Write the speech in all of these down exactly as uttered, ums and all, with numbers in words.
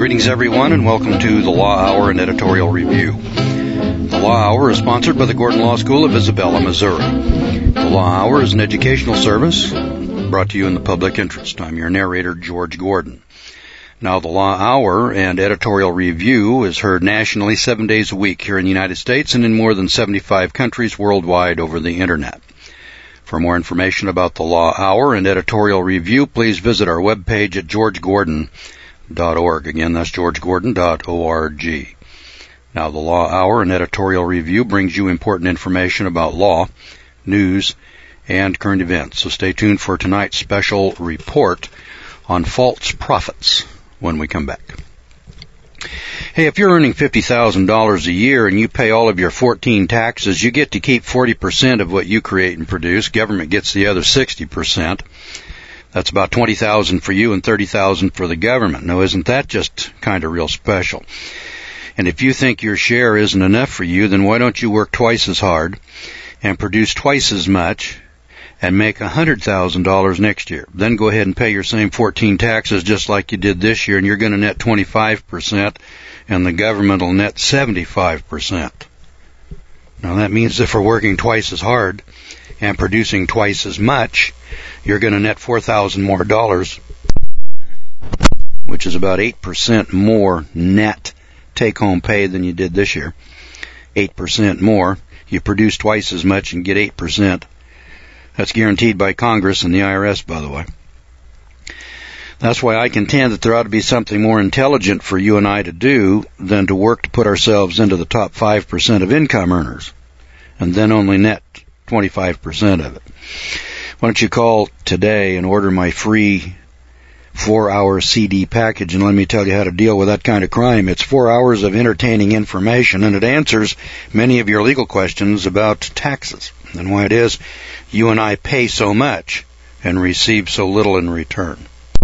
Greetings, everyone, and welcome to the Law Hour and Editorial Review. The Law Hour is sponsored by the Gordon Law School of Isabella, Missouri. The Law Hour is an educational service brought to you in the public interest. I'm your narrator, George Gordon. Now, the Law Hour and Editorial Review is heard nationally seven days a week here in the United States and in more than seventy-five countries worldwide over the Internet. For more information about the Law Hour and Editorial Review, please visit our webpage at george gordon dot org. Again, that's george gordon dot org. Now, the Law Hour and Editorial Review brings you important information about law, news, and current events. So stay tuned for tonight's special report on false prophets when we come back. Hey, if you're earning fifty thousand dollars a year and you pay all of your fourteen taxes, you get to keep forty percent of what you create and produce. Government gets the other sixty percent. That's about twenty thousand dollars for you and thirty thousand dollars for the government. Now, isn't that just kind of real special? And if you think your share isn't enough for you, then why don't you work twice as hard and produce twice as much and make one hundred thousand dollars next year? Then go ahead and pay your same fourteen taxes just like you did this year, and you're going to net twenty-five percent, and the government will net seventy-five percent. Now, that means if we're working twice as hard and producing twice as much, you're going to net four thousand dollars more dollars, which is about eight percent more net take-home pay than you did this year. eight percent more. You produce twice as much and get eight percent. That's guaranteed by Congress and the I R S, by the way. That's why I contend that there ought to be something more intelligent for you and I to do than to work to put ourselves into the top five percent of income earners and then only net twenty-five percent of it. Why don't you call today and order my free four-hour C D package, and let me tell you how to deal with that kind of crime. It's four hours of entertaining information, and it answers many of your legal questions about taxes and why it is you and I pay so much and receive so little in return.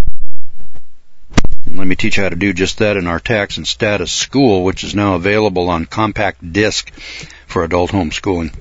And let me teach you how to do just that in our Tax and Status School, which is now available on compact disc for adult homeschooling.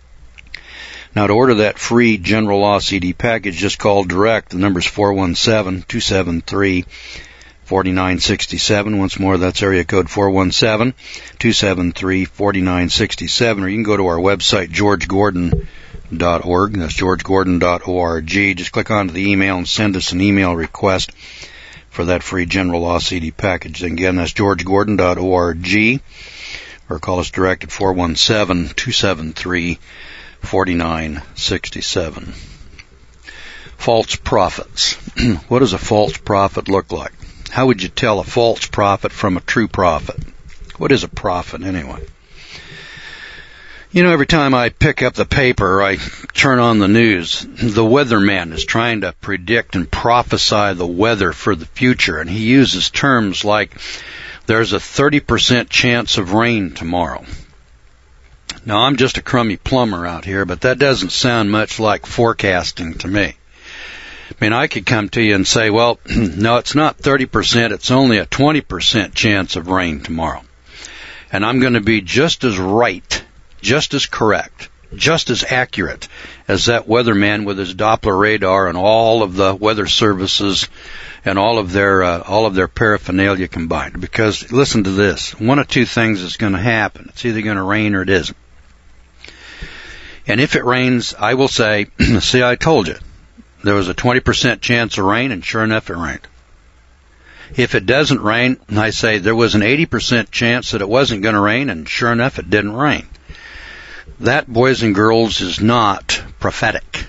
Now, to order that free General Law C D package, just call direct. The number's four one seven, two seven three, four nine six seven. Once more, that's area code four one seven, two seven three, four nine six seven. Or you can go to our website, george gordon dot org. That's george gordon dot org. Just click onto the email and send us an email request for that free General Law C D package. And again, that's george gordon dot org. Or call us direct at four one seven, two seven three, four nine six seven. False prophets. What does a false prophet look like? How would you tell a false prophet from a true prophet? What is a prophet anyway? You know, every time I pick up the paper, I turn on the news, the weatherman is trying to predict and prophesy the weather for the future, and he uses terms like, there's a thirty percent chance of rain tomorrow. Now, I'm just a crummy plumber out here, but that doesn't sound much like forecasting to me. I mean, I could come to you and say, well, no, it's not thirty percent, it's only a twenty percent chance of rain tomorrow. And I'm going to be just as right, just as correct, just as accurate as that weatherman with his Doppler radar and all of the weather services and all of their uh, all of their paraphernalia combined. Because, listen to this, one of two things is going to happen. It's either going to rain or it isn't. And if it rains, I will say, see, I told you. There was a twenty percent chance of rain, and sure enough, it rained. If it doesn't rain, I say there was an eighty percent chance that it wasn't going to rain, and sure enough, it didn't rain. That, boys and girls, is not prophetic.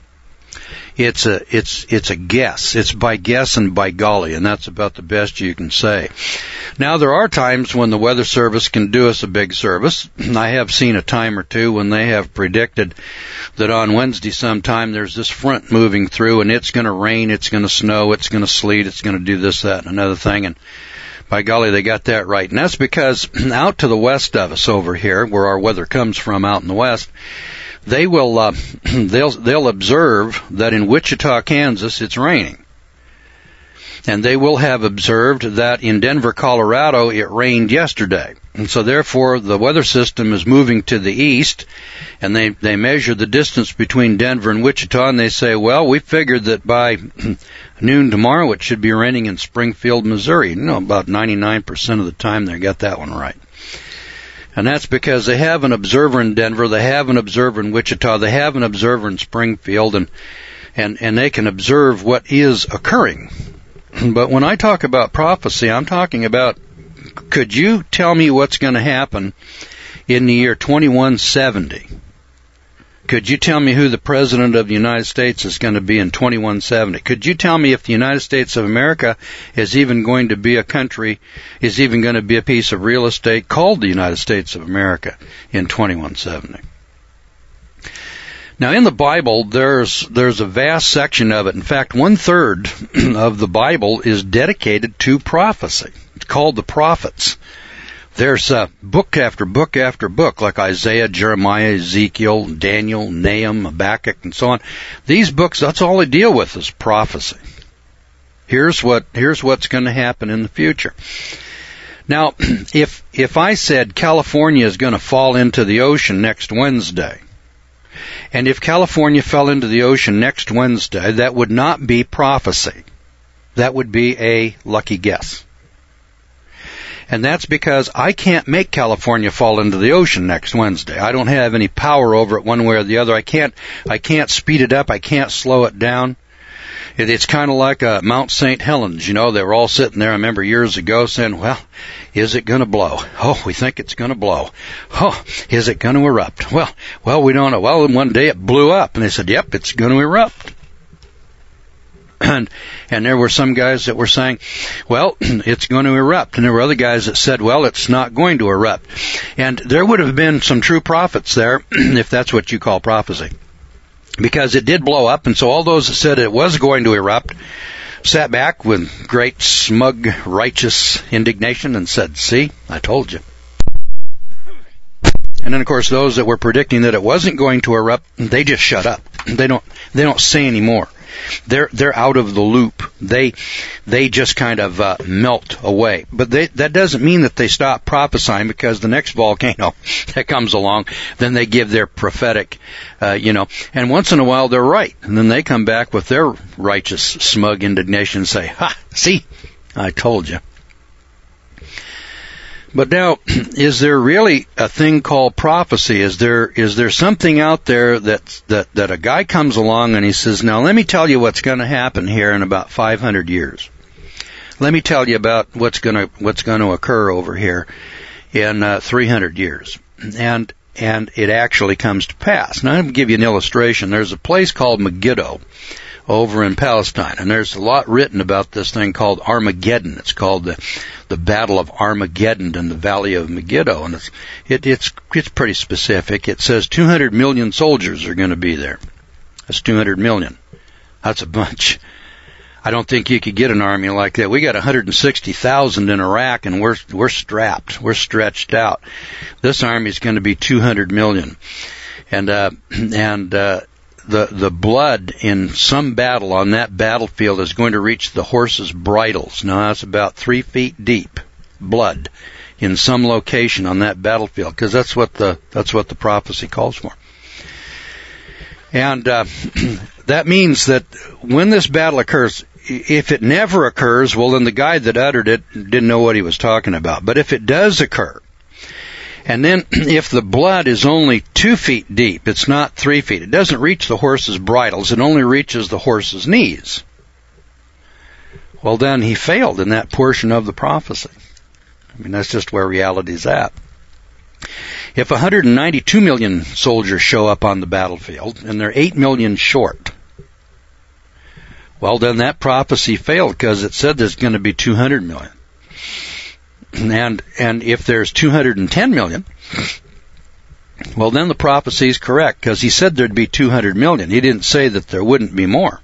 It's a, it's, it's a guess. It's by guess and by golly, and that's about the best you can say. Now, there are times when the Weather Service can do us a big service. I have seen a time or two when they have predicted that on Wednesday sometime there's this front moving through and it's going to rain, it's going to snow, it's going to sleet, it's going to do this, that, and another thing, and by golly, they got that right. And that's because out to the west of us over here, where our weather comes from out in the west, they will, uh, they'll, they'll observe that in Wichita, Kansas, it's raining. And they will have observed that in Denver, Colorado, it rained yesterday. And so therefore the weather system is moving to the east, and they, they measure the distance between Denver and Wichita, and they say, well, we figured that by noon tomorrow it should be raining in Springfield, Missouri. You know, about ninety-nine percent of the time they got that one right. And that's because they have an observer in Denver, they have an observer in Wichita, they have an observer in Springfield, and and, and they can observe what is occurring. But when I talk about prophecy, I'm talking about, could you tell me what's going to happen in the year twenty-one seventy? Could you tell me who the President of the United States is going to be in twenty-one seventy? Could you tell me if the United States of America is even going to be a country, is even going to be a piece of real estate called the United States of America in twenty-one seventy? Now, in the Bible, there's there's a vast section of it. In fact, one-third of the Bible is dedicated to prophecy. It's called the prophets. There's uh, book after book after book, like Isaiah, Jeremiah, Ezekiel, Daniel, Nahum, Habakkuk, and so on. These books, that's all they deal with is prophecy. Here's what here's what's going to happen in the future. Now, if if I said California is going to fall into the ocean next Wednesday, and if California fell into the ocean next Wednesday, that would not be prophecy. That would be a lucky guess. And that's because I can't make California fall into the ocean next Wednesday. I don't have any power over it one way or the other. I can't, I can't speed it up. I can't slow it down. It, it's kind of like uh, Mount Saint Helens. You know, they were all sitting there, I remember years ago, saying, well, is it going to blow? Oh, we think it's going to blow. Oh, is it going to erupt? Well, well, we don't know. Well, and one day it blew up, and they said, yep, it's going to erupt. And, and there were some guys that were saying, well, it's going to erupt. And there were other guys that said, well, it's not going to erupt. And there would have been some true prophets there, if that's what you call prophecy. Because it did blow up, and so all those that said it was going to erupt sat back with great, smug, righteous indignation and said, see, I told you. And then, of course, those that were predicting that it wasn't going to erupt, they just shut up. They don't, they don't say any more. They're they're out of the loop. They they just kind of uh, melt away. But they, that doesn't mean that they stop prophesying, because the next volcano that comes along, then they give their prophetic, uh, you know. And once in a while they're right, and then they come back with their righteous, smug indignation and say, "Ha! See, I told you." But now, is there really a thing called prophecy? Is there is there something out there that that that a guy comes along and he says, now let me tell you what's going to happen here in about five hundred years. Let me tell you about what's going to what's going to occur over here in uh, three hundred years, and and it actually comes to pass. Now, I'm going to give you an illustration. There's a place called Megiddo over in Palestine, and there's a lot written about this thing called Armageddon. It's called the the Battle of Armageddon in the Valley of Megiddo, and it's it, it's it's pretty specific. It says two hundred million soldiers are going to be there. That's two hundred million. That's a bunch. I don't think you could get an army like that. We got one hundred sixty thousand in Iraq, and we're we're strapped. We're stretched out. This army is going to be two hundred million, and uh, and uh, the the blood in some battle on that battlefield is going to reach the horses' bridles. Now that's about three feet deep blood in some location on that battlefield, because that's what the that's what the prophecy calls for. And uh, that means that when this battle occurs, if it never occurs, well, then the guy that uttered it didn't know what he was talking about. But if it does occur, and then if the blood is only two feet deep, it's not three feet, it doesn't reach the horse's bridles, it only reaches the horse's knees, well, then he failed in that portion of the prophecy. I mean, that's just where reality's at. If one hundred ninety-two million soldiers show up on the battlefield, and they're eight million short, well, then that prophecy failed, because it said there's going to be two hundred million. And and if there's two hundred ten million, well, then the prophecy is correct, because he said there'd be two hundred million. He didn't say that there wouldn't be more.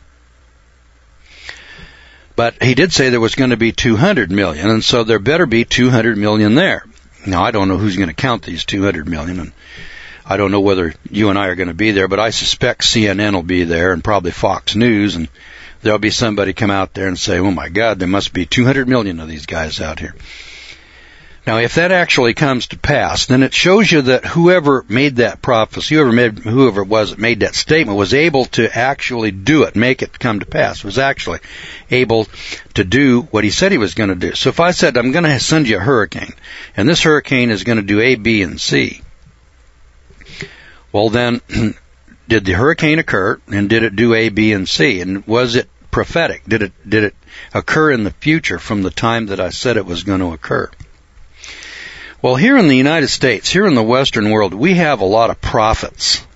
But he did say there was going to be two hundred million, and so there better be two hundred million there. Now, I don't know who's going to count these two hundred million, and I don't know whether you and I are going to be there, but I suspect C N N will be there, and probably Fox News, and there'll be somebody come out there and say, oh my God, there must be two hundred million of these guys out here. Now, if that actually comes to pass, then it shows you that whoever made that prophecy, whoever made, whoever it was that made that statement, was able to actually do it, make it come to pass, was actually able to do what he said he was going to do. So if I said, I'm going to send you a hurricane, and this hurricane is going to do A, B, and C, well then, did the hurricane occur, and did it do A, B, and C? And was it prophetic? Did it, did it occur in the future from the time that I said it was going to occur? Well, here in the United States, here in the Western world, we have a lot of prophets.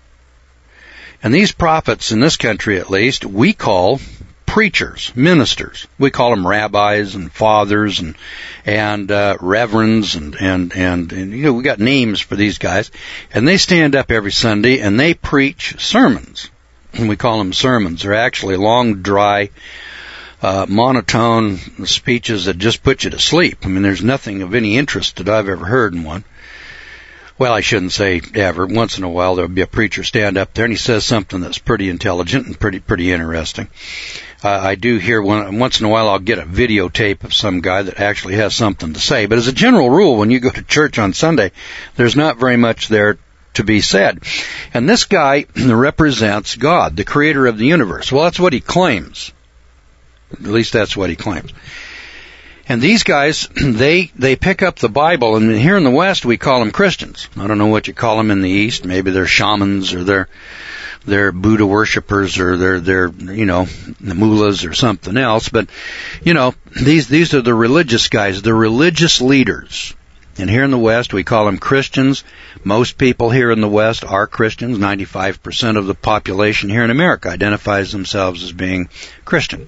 And these prophets, in this country at least, we call preachers, ministers. We call them rabbis and fathers and and uh, reverends and, and, and, and, you know, we got names for these guys. And they stand up every Sunday and they preach sermons. And we call them sermons. They're actually long, dry, Uh, monotone speeches that just put you to sleep. I mean, there's nothing of any interest that I've ever heard in one. Well, I shouldn't say ever. Once in a while, there'll be a preacher stand up there and he says something that's pretty intelligent and pretty pretty interesting. Uh, I do hear one, once in a while I'll get a videotape of some guy that actually has something to say. But as a general rule, when you go to church on Sunday, there's not very much there to be said. And this guy represents God, the creator of the universe. Well, that's what he claims. At least that's what he claims. And these guys, they they pick up the Bible, and here in the West we call them Christians. I don't know what you call them in the East. Maybe they're shamans, or they're they're Buddha worshippers, or they're they're you know the mullahs or something else. But you know these these are the religious guys, the religious leaders. And here in the West we call them Christians. Most people here in the West are Christians. ninety-five percent of the population here in America identifies themselves as being Christian.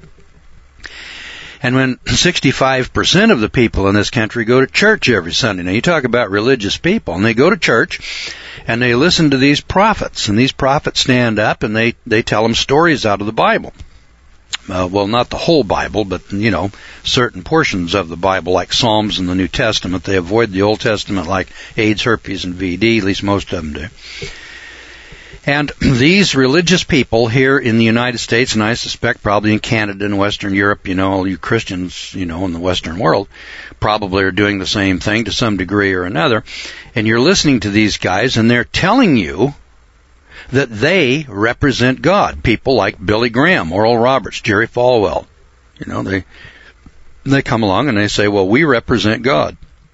And when sixty-five percent of the people in this country go to church every Sunday, now you talk about religious people, and they go to church and they listen to these prophets, and these prophets stand up and they, they tell them stories out of the Bible. Uh, well, not the whole Bible, but, you know, certain portions of the Bible, like Psalms and the New Testament. They avoid the Old Testament like AIDS, herpes, and V D, at least most of them do. And these religious people here in the United States, and I suspect probably in Canada and Western Europe, you know, all you Christians, you know, in the Western world, probably are doing the same thing to some degree or another. And you're listening to these guys, and they're telling you that they represent God. People like Billy Graham, Oral Roberts, Jerry Falwell. You know, they they come along and they say, well, we represent God.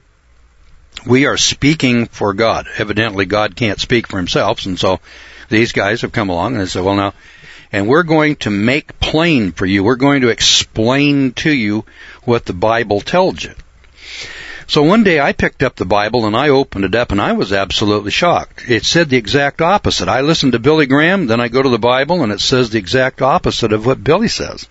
We are speaking for God. Evidently, God can't speak for himself, and so these guys have come along and they said, well, now, and we're going to make plain for you. We're going to explain to you what the Bible tells you. So one day I picked up the Bible and I opened it up and I was absolutely shocked. It said the exact opposite. I listened to Billy Graham, then I go to the Bible and it says the exact opposite of what Billy says.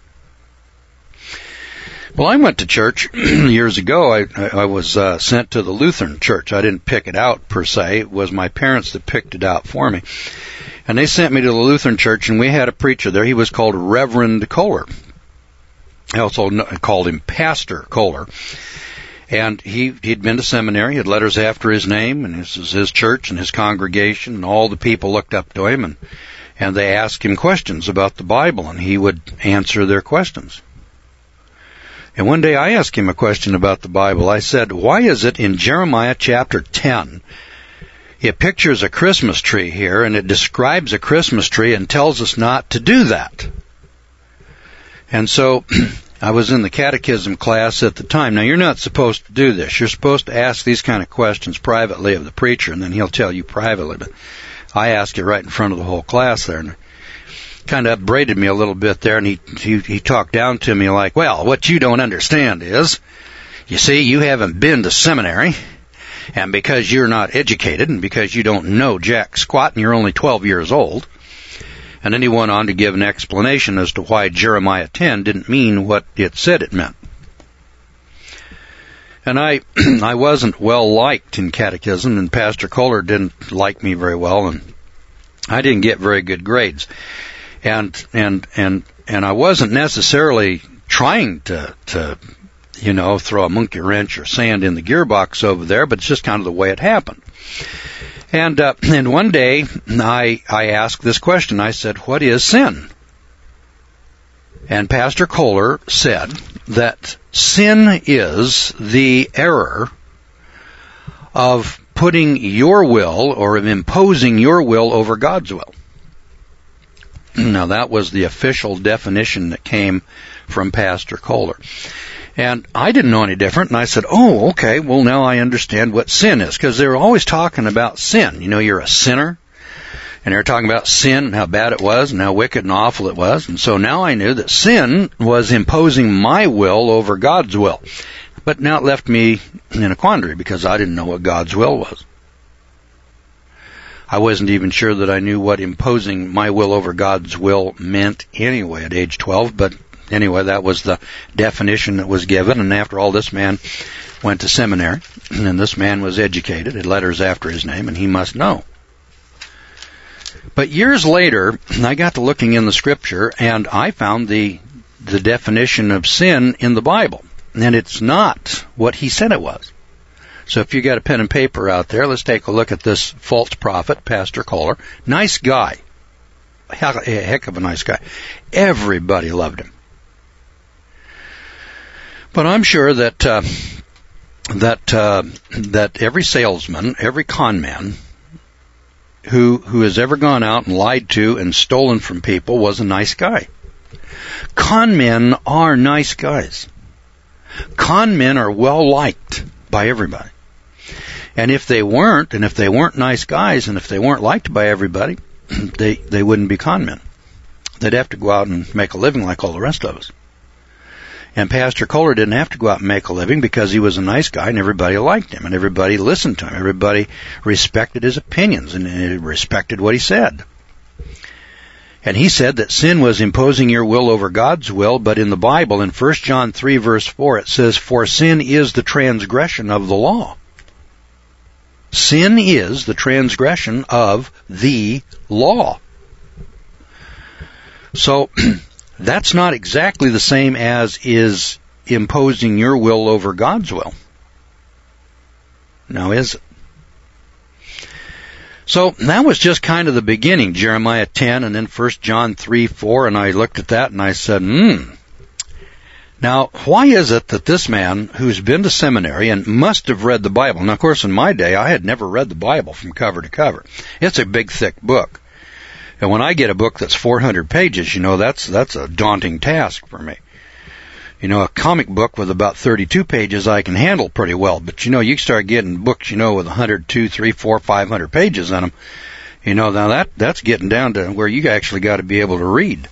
Well, I went to church years ago. I, I was uh, sent to the Lutheran church. I didn't pick it out per se. It was my parents that picked it out for me. And they sent me to the Lutheran church, and we had a preacher there. He was called Reverend Kohler. I also called him Pastor Kohler. And he, he'd been to seminary, had letters after his name, and this is his church and his congregation, and all the people looked up to him, and, and they asked him questions about the Bible, and he would answer their questions. And one day I asked him a question about the Bible. I said, why is it in Jeremiah chapter ten, it pictures a Christmas tree here, and it describes a Christmas tree and tells us not to do that? And so I was in the catechism class at the time. Now, you're not supposed to do this. You're supposed to ask these kind of questions privately of the preacher, and then he'll tell you privately. But I asked it right in front of the whole class there, and kind of upbraided me a little bit there, and he, he he talked down to me like, well, what you don't understand is, you see, you haven't been to seminary, and because you're not educated, and because you don't know jack squat, and you're only twelve years old. And then he went on to give an explanation as to why Jeremiah ten didn't mean what it said it meant. And I I wasn't well liked in catechism, and Pastor Kohler didn't like me very well, and I didn't get very good grades. And, and, and, and I wasn't necessarily trying to, to, you know, throw a monkey wrench or sand in the gearbox over there, but it's just kind of the way it happened. And, uh, and one day I, I asked this question. I said, what is sin? And Pastor Kohler said that sin is the error of putting your will or of imposing your will over God's will. Now, that was the official definition that came from Pastor Kohler. And I didn't know any different, and I said, oh, okay, well, now I understand what sin is, because they were always talking about sin. You know, you're a sinner, and they were talking about sin and how bad it was and how wicked and awful it was. And so now I knew that sin was imposing my will over God's will. But now it left me in a quandary, because I didn't know what God's will was. I wasn't even sure that I knew what imposing my will over God's will meant anyway at age twelve, but anyway, that was the definition that was given. And after all, this man went to seminary, and this man was educated, had letters after his name, and he must know. But years later, I got to looking in the Scripture, and I found the the definition of sin in the Bible. And it's not what he said it was. So if you got a pen and paper out there, let's take a look at this false prophet, Pastor Kohler. Nice guy. A heck of a nice guy. Everybody loved him. But I'm sure that uh, that uh, that every salesman, every con man who who has ever gone out and lied to and stolen from people was a nice guy. Con men are nice guys. Con men are well liked by everybody. And if they weren't, and if they weren't nice guys, and if they weren't liked by everybody, they they wouldn't be con men. They'd have to go out and make a living like all the rest of us. And Pastor Kohler didn't have to go out and make a living, because he was a nice guy and everybody liked him and everybody listened to him. Everybody respected his opinions and respected what he said. And he said that sin was imposing your will over God's will, but in the Bible, in First John three verse four, it says, for sin is the transgression of the law. Sin is the transgression of the law. So, that's not exactly the same as is imposing your will over God's will. Now, is it? So that was just kind of the beginning, Jeremiah ten and then First John three four, and I looked at that and I said, hmm. Now, why is it that this man who's been to seminary and must have read the Bible, and of course in my day I had never read the Bible from cover to cover. It's a big, thick book. And when I get a book that's four hundred pages, you know, that's that's a daunting task for me. You know, a comic book with about thirty-two pages I can handle pretty well. But, you know, you start getting books, you know, with one hundred, two, three, four, five hundred pages in them. You know, now that that's getting down to where you actually got to be able to read.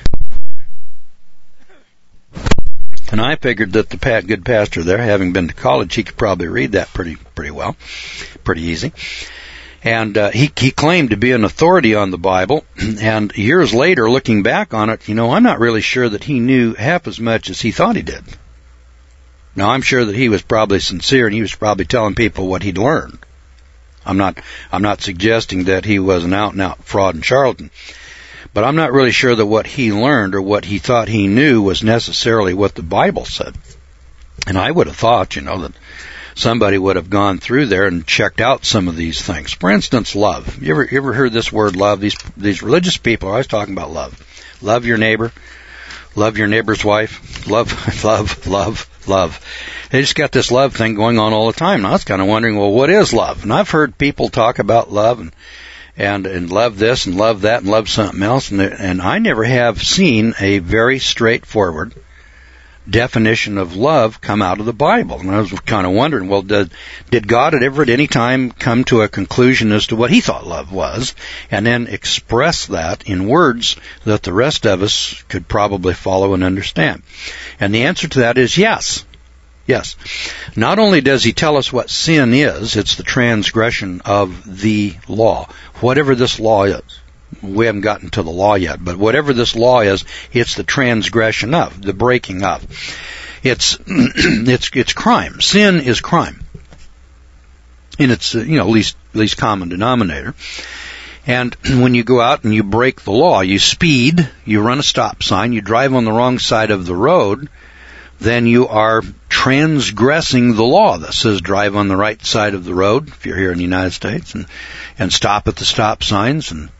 And I figured that the pat, good pastor there, having been to college, he could probably read that pretty pretty well, pretty easy. And uh, he, he claimed to be an authority on the Bible, and years later, looking back on it, you know, I'm not really sure that he knew half as much as he thought he did. Now, I'm sure that he was probably sincere, and he was probably telling people what he'd learned. I'm not, I'm not suggesting that he was an out-and-out fraud and charlatan, but I'm not really sure that what he learned or what he thought he knew was necessarily what the Bible said. And I would have thought, you know, that somebody would have gone through there and checked out some of these things. For instance, love. You ever, you ever heard this word love? These, these religious people are always talking about love. Love your neighbor. Love your neighbor's wife. Love, love, love, love. They just got this love thing going on all the time. And I was kind of wondering, well, what is love? And I've heard people talk about love and, and, and love this and love that and love something else. And, and I never have seen a very straightforward definition of love come out of the Bible. And I was kind of wondering, well, did, did God at ever at any time come to a conclusion as to what he thought love was, and then express that in words that the rest of us could probably follow and understand? And the answer to that is yes. Yes. Not only does he tell us what sin is, it's the transgression of the law, whatever this law is. We haven't gotten to the law yet, but whatever this law is, it's the transgression of, the breaking of. It's it's it's crime. Sin is crime, in its you know least least common denominator. And when you go out and you break the law, you speed, you run a stop sign, you drive on the wrong side of the road, then you are transgressing the law that says drive on the right side of the road if you're here in the United States, and and stop at the stop signs and.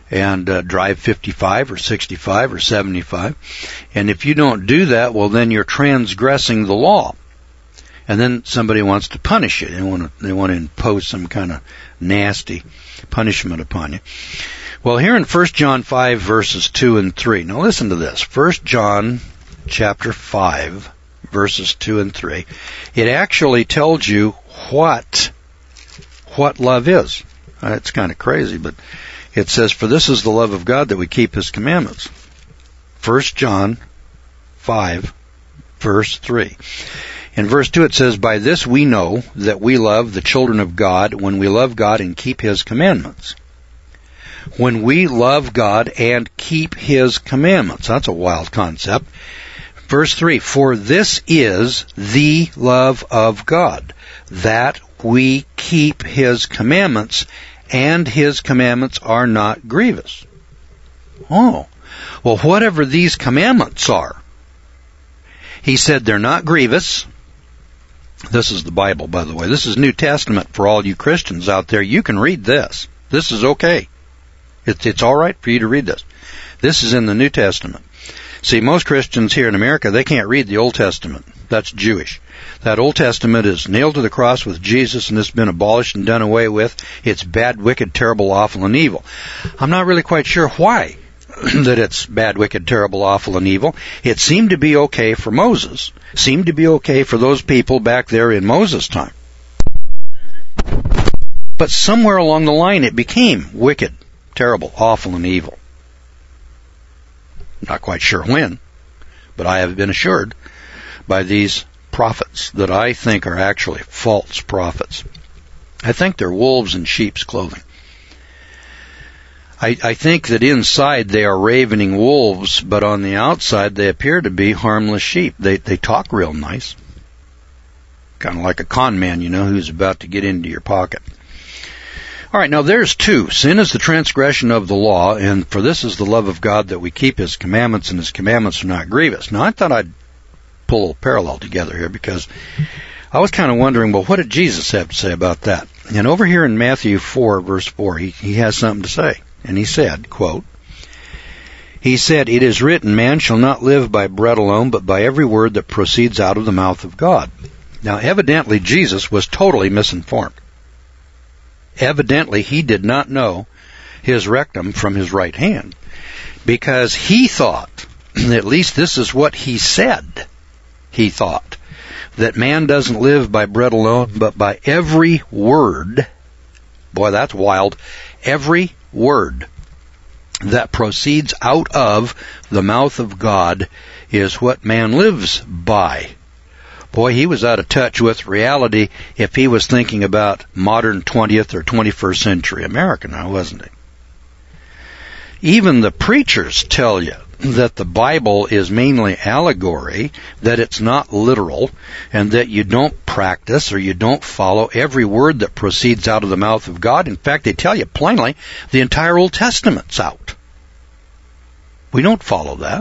and uh, drive fifty-five or sixty-five or seventy-five. And if you don't do that, well, then you're transgressing the law. And then somebody wants to punish you. They want to, they want to impose some kind of nasty punishment upon you. Well, here in First John five, verses two and three. Now listen to this. First John chapter five, verses two and three. It actually tells you what, what love is. Uh, it's kind of crazy, but it says, "For this is the love of God, that we keep His commandments." First John five, verse three. In verse two it says, "By this we know that we love the children of God, when we love God and keep His commandments." When we love God and keep His commandments. That's a wild concept. Verse three, "For this is the love of God, that we keep His commandments, and His commandments are not grievous." Oh, well, whatever these commandments are, He said they're not grievous. This is the Bible, by the way. This is New Testament for all you Christians out there. You can read this. This is okay. It's, it's all right for you to read this. This is in the New Testament. See, most Christians here in America, they can't read the Old Testament. That's Jewish. That Old Testament is nailed to the cross with Jesus, and it's been abolished and done away with. It's bad, wicked, terrible, awful, and evil. I'm not really quite sure why that it's bad, wicked, terrible, awful, and evil. It seemed to be okay for Moses. Seemed to be okay for those people back there in Moses' time. But somewhere along the line it became wicked, terrible, awful, and evil. Not quite sure when, but I have been assured by these prophets that I think are actually false prophets. I think they're wolves in sheep's clothing. I, I think that inside they are ravening wolves, but on the outside they appear to be harmless sheep. They they talk real nice. Kind of like a con man, you know, who's about to get into your pocket. All right, now there's two. Sin is the transgression of the law, and for this is the love of God, that we keep His commandments, and His commandments are not grievous. Now, I thought I'd pull a parallel together here, because I was kind of wondering, well, what did Jesus have to say about that? And over here in Matthew four, verse four, he, he has something to say. And he said, quote, he said, "It is written, man shall not live by bread alone, but by every word that proceeds out of the mouth of God." Now, evidently, Jesus was totally misinformed. Evidently, he did not know his rectum from his right hand, because he thought, at least this is what he said, he thought, that man doesn't live by bread alone, but by every word, boy, that's wild, every word that proceeds out of the mouth of God is what man lives by. Boy, he was out of touch with reality if he was thinking about modern twentieth or twenty-first century America now, wasn't he? Even the preachers tell you that the Bible is mainly allegory, that it's not literal, and that you don't practice or you don't follow every word that proceeds out of the mouth of God. In fact, they tell you plainly the entire Old Testament's out. We don't follow that.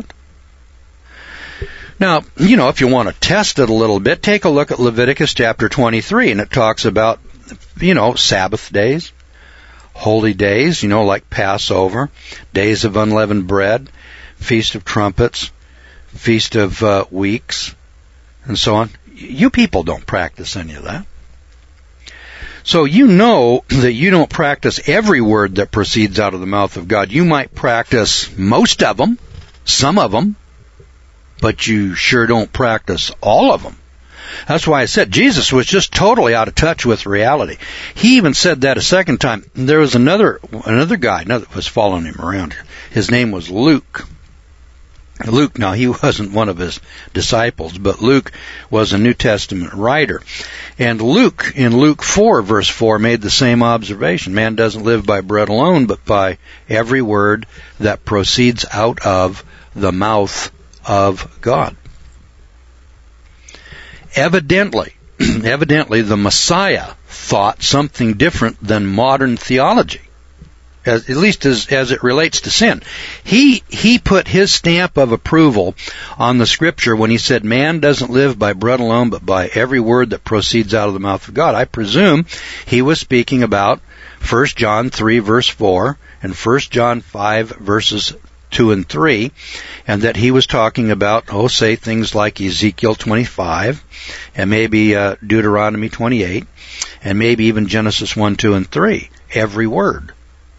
Now, you know, if you want to test it a little bit, take a look at Leviticus chapter twenty-three, and it talks about, you know, Sabbath days, holy days, you know, like Passover, days of unleavened bread, Feast of Trumpets, Feast of uh, Weeks, and so on. You people don't practice any of that. So you know that you don't practice every word that proceeds out of the mouth of God. You might practice most of them, some of them, but you sure don't practice all of them. That's why I said Jesus was just totally out of touch with reality. He even said that a second time. There was another another guy that was following him around here. His name was Luke. Luke, now he wasn't one of his disciples, but Luke was a New Testament writer. And Luke, in Luke four, verse four, made the same observation. Man doesn't live by bread alone, but by every word that proceeds out of the mouth of God. Evidently, evidently the Messiah thought something different than modern theology, as, at least as, as it relates to sin. He, he put his stamp of approval on the Scripture when he said, man doesn't live by bread alone, but by every word that proceeds out of the mouth of God. I presume he was speaking about First John three, verse four, in First John five, verses two and three, and that he was talking about, oh, say things like Ezekiel twenty-five, and maybe uh, Deuteronomy twenty-eight, and maybe even Genesis one, two, and three. Every word.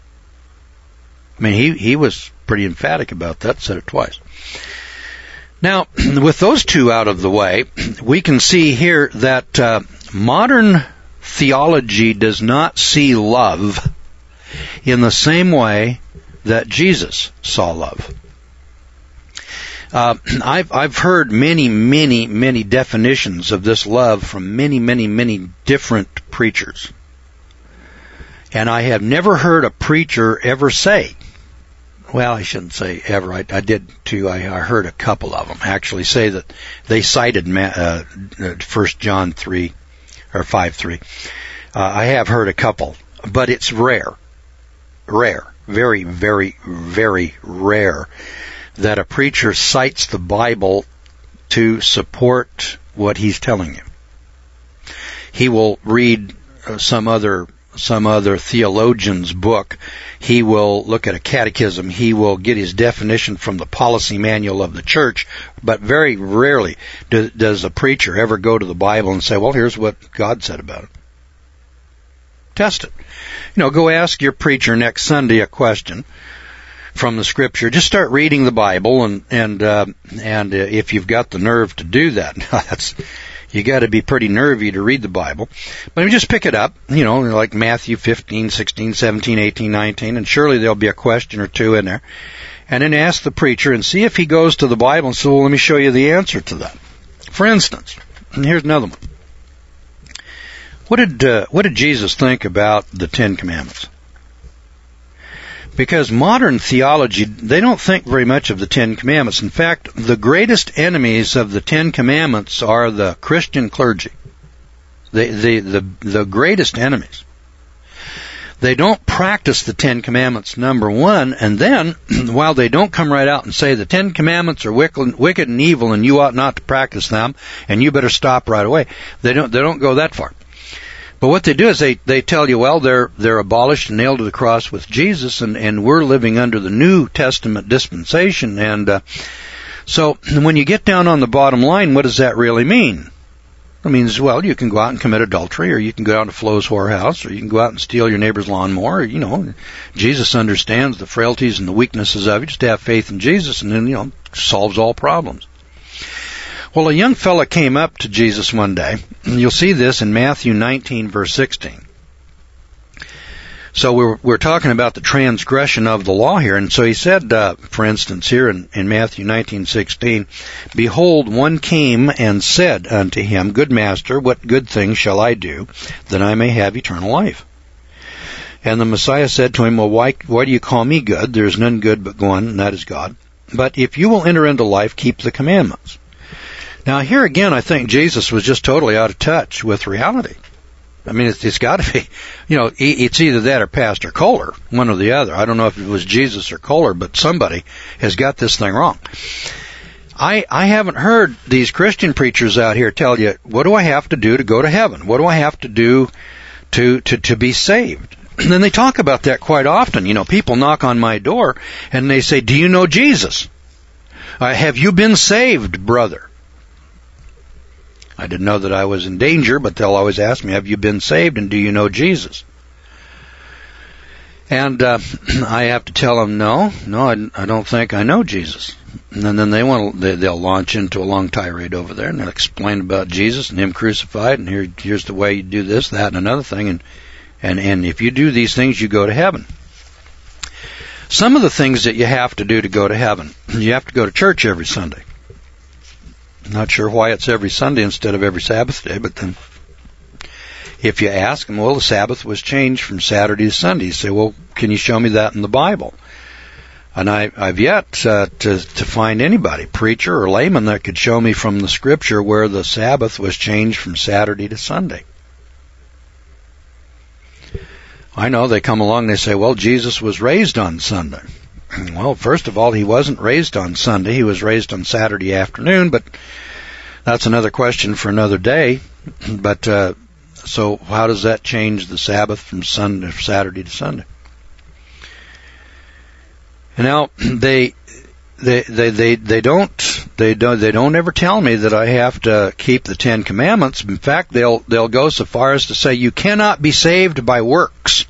I mean, he, he was pretty emphatic about that, said it twice. Now, with those two out of the way, we can see here that uh, modern theology does not see love in the same way that Jesus saw love. Uh, I've I've heard many, many, many definitions of this love from many, many, many different preachers. And I have never heard a preacher ever say, well, I shouldn't say ever, I, I did too, I, I heard a couple of them actually say that they cited uh, First John three, or five three. Uh, I have heard a couple, but it's rare. Rare. Very, very, very rare that a preacher cites the Bible to support what he's telling you. He will read uh, some other some other theologian's book. He will look at a catechism. He will get his definition from the policy manual of the church. But very rarely do, does a preacher ever go to the Bible and say, well, here's what God said about it. Test it. You know, go ask your preacher next Sunday a question from the Scripture. Just start reading the Bible, and and uh, and uh, if you've got the nerve to do that, that's you got to be pretty nervy to read the Bible. But you just pick it up, you know, like Matthew fifteen, sixteen, seventeen, eighteen, nineteen, and surely there'll be a question or two in there. And then ask the preacher and see if he goes to the Bible and says, well, let me show you the answer to that. For instance, and here's another one. What did uh, what did Jesus think about the Ten Commandments? Because modern theology, they don't think very much of the Ten Commandments. In fact, the greatest enemies of the Ten Commandments are the Christian clergy. The the the, the greatest enemies. They don't practice the Ten Commandments, number one, and then, while they don't come right out and say the Ten Commandments are wicked, wicked and evil and you ought not to practice them and you better stop right away, they don't they don't go that far. But what they do is they, they tell you, well, they're they're abolished and nailed to the cross with Jesus, and, and we're living under the New Testament dispensation. And uh, so when you get down on the bottom line, what does that really mean? It means, well, you can go out and commit adultery, or you can go down to Flo's whorehouse, or you can go out and steal your neighbor's lawnmower. Or, you know, Jesus understands the frailties and the weaknesses of it. Just have faith in Jesus, and then, you know, solves all problems. Well, a young fella came up to Jesus one day, and you'll see this in Matthew nineteen, verse sixteen. So we're we're talking about the transgression of the law here, and so he said, uh, for instance, here in, in Matthew nineteen sixteen, behold, one came and said unto him, Good master, what good thing shall I do, that I may have eternal life? And the Messiah said to him, Well, why why do you call me good? There is none good but one, and that is God. But if you will enter into life, keep the commandments. Now, here again, I think Jesus was just totally out of touch with reality. I mean, it's, it's got to be, you know, it's either that or Pastor Kohler, one or the other. I don't know if it was Jesus or Kohler, but somebody has got this thing wrong. I, I haven't heard these Christian preachers out here tell you, what do I have to do to go to heaven? What do I have to do to, to, to be saved? And then they talk about that quite often. You know, people knock on my door and they say, do you know Jesus? Uh, have you been saved, brother? I didn't know that I was in danger, but they'll always ask me, have you been saved and do you know Jesus? And uh, I have to tell them, no, no, I, I don't think I know Jesus. And then they want they, they'll launch into a long tirade over there, and they'll explain about Jesus and Him crucified, and here, here's the way you do this, that, and another thing, and, and, and if you do these things, you go to heaven. Some of the things that you have to do to go to heaven, you have to go to church every Sunday. Not sure why it's every Sunday instead of every Sabbath day, but then if you ask them, well, the Sabbath was changed from Saturday to Sunday. You say, well, can you show me that in the Bible? And I, I've yet uh, to, to find anybody, preacher or layman, that could show me from the Scripture where the Sabbath was changed from Saturday to Sunday. I know they come along and they say, well, Jesus was raised on Sunday. Well, first of all, He wasn't raised on Sunday. He was raised on Saturday afternoon, but that's another question for another day. But uh, so how does that change the Sabbath from Sunday, Saturday to Sunday? And now they they they they they don't they don't they don't ever tell me that I have to keep the Ten Commandments. In fact, they'll they'll go so far as to say you cannot be saved by works.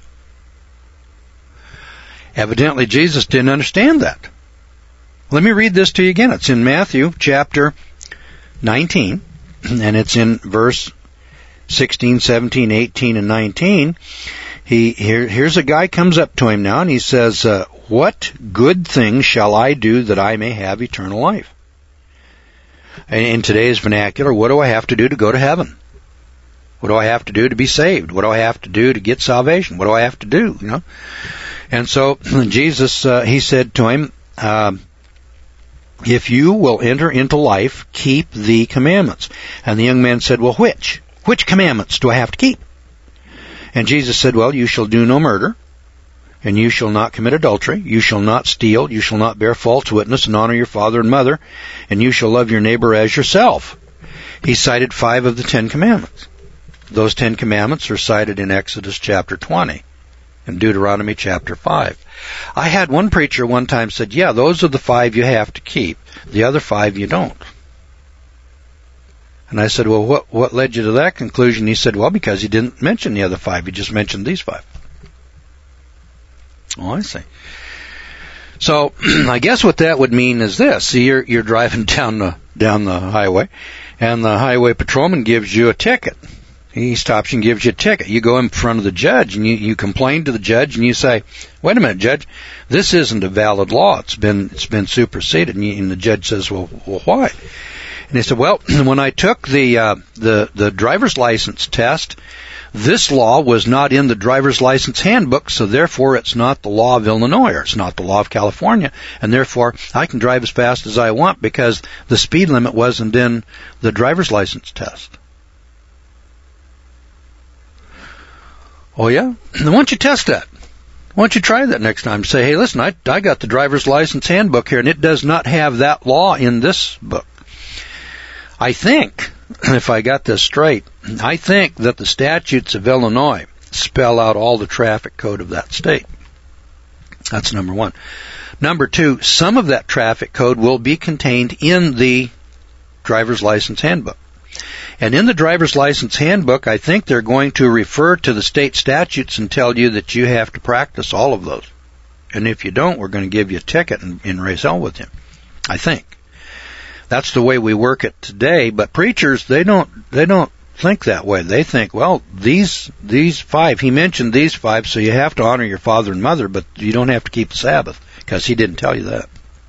Evidently, Jesus didn't understand that. Let me read this to you again. It's in Matthew chapter nineteen, and it's in verse sixteen, seventeen, eighteen, and nineteen. He here here's a guy comes up to him now, and he says, uh, "What good thing shall I do that I may have eternal life?" And in today's vernacular, what do I have to do to go to heaven? What do I have to do to be saved? What do I have to do to get salvation? What do I have to do? You know. And so Jesus, uh, he said to him, uh, "If you will enter into life, keep the commandments." And the young man said, "Well, which? Which commandments do I have to keep?" And Jesus said, "Well, you shall do no murder, and you shall not commit adultery, you shall not steal, you shall not bear false witness, and honor your father and mother, and you shall love your neighbor as yourself." He cited five of the Ten Commandments. Those Ten Commandments are cited in Exodus chapter twenty and Deuteronomy chapter five. I had one preacher one time said, "Yeah, those are the five you have to keep. The other five you don't." And I said, "Well, what what led you to that conclusion?" He said, "Well, because he didn't mention the other five. He just mentioned these five." Oh, I see. So I guess what that would mean is this. See, you're you're driving down the down the highway, and the highway patrolman gives you a ticket. He stops you and gives you a ticket. You go in front of the judge, and you, you complain to the judge, and you say, "Wait a minute, Judge, this isn't a valid law. It's been it's been superseded." And, you, and the judge says, "Well, well, why?" And he said, "Well, when I took the uh, the the driver's license test, this law was not in the driver's license handbook, so therefore it's not the law of Illinois, or it's not the law of California, and therefore I can drive as fast as I want because the speed limit wasn't in the driver's license test." Oh, yeah? Then why don't you test that? Why don't you try that next time? Say, "Hey, listen, I, I got the driver's license handbook here, and it does not have that law in this book." I think, if I got this straight, I think that the statutes of Illinois spell out all the traffic code of that state. That's number one. Number two, some of that traffic code will be contained in the driver's license handbook. And in the driver's license handbook, I think they're going to refer to the state statutes and tell you that you have to practice all of those. And if you don't, we're going to give you a ticket and, and race hell with you. I think. That's the way we work it today, but preachers, they don't, they don't think that way. They think, well, these, these five, he mentioned these five, so you have to honor your father and mother, but you don't have to keep the Sabbath, because he didn't tell you that.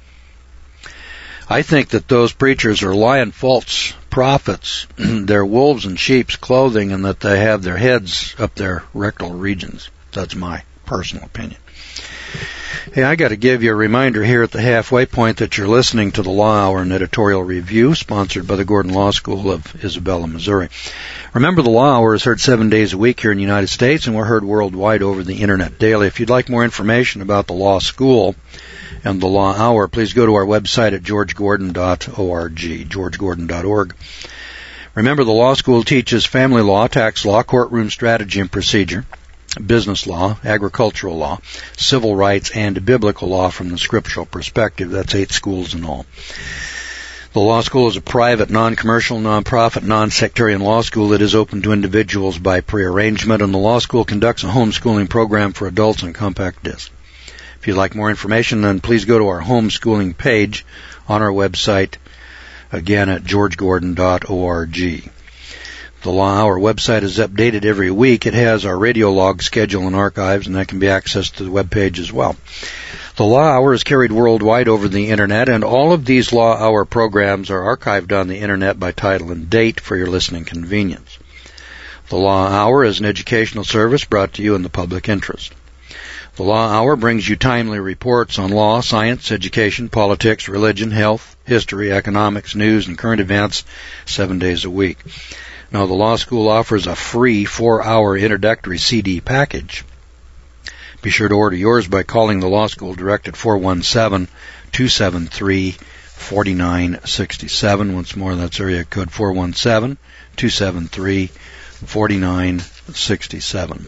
I think that those preachers are lying false prophets. They're wolves in sheep's clothing, and that they have their heads up their rectal regions. That's my personal opinion. Hey, I got to give you a reminder here at the halfway point that you're listening to the Law Hour, an editorial review sponsored by the Gordon Law School of Isabella, Missouri. Remember, the Law Hour is heard seven days a week here in the United States, and we're heard worldwide over the Internet daily. If you'd like more information about the Law School and the Law Hour, please go to our website at george gordon dot org, george gordon dot org. Remember, the Law School teaches family law, tax law, courtroom strategy and procedure, business law, agricultural law, civil rights, and biblical law from the scriptural perspective. That's eight schools in all. The law school is a private, non-commercial, non-profit, non-sectarian law school that is open to individuals by prearrangement, and the law school conducts a homeschooling program for adults on compact disc. If you'd like more information, then please go to our homeschooling page on our website, again at george gordon dot org. The Law Hour website is updated every week. It has our radio log schedule and archives, and that can be accessed to the webpage as well. The Law Hour is carried worldwide over the Internet, and all of these Law Hour programs are archived on the Internet by title and date for your listening convenience. The Law Hour is an educational service brought to you in the public interest. The Law Hour brings you timely reports on law, science, education, politics, religion, health, history, economics, news, and current events seven days a week. Now, the Law School offers a free four-hour introductory C D package. Be sure to order yours by calling the Law School direct at four one seven, two seven three, four nine six seven. Once more, that's area code four one seven, two seven three, four nine six seven.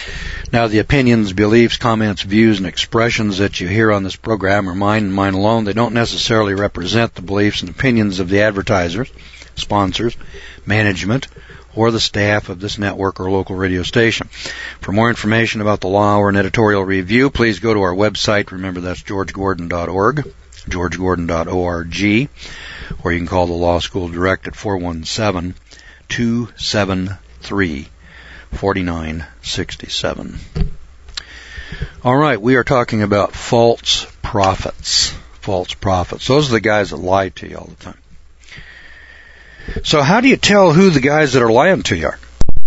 Now, the opinions, beliefs, comments, views, and expressions that you hear on this program are mine and mine alone. They don't necessarily represent the beliefs and opinions of the advertisers, sponsors, management, or the staff of this network or local radio station. For more information about the law or an editorial review, please go to our website. Remember, that's george gordon dot org, george gordon dot org, or you can call the Law School Direct at four one seven, two seven three, four nine six seven. All right, we are talking about false prophets. False prophets. Those are the guys that lie to you all the time. So how do you tell who the guys that are lying to you are?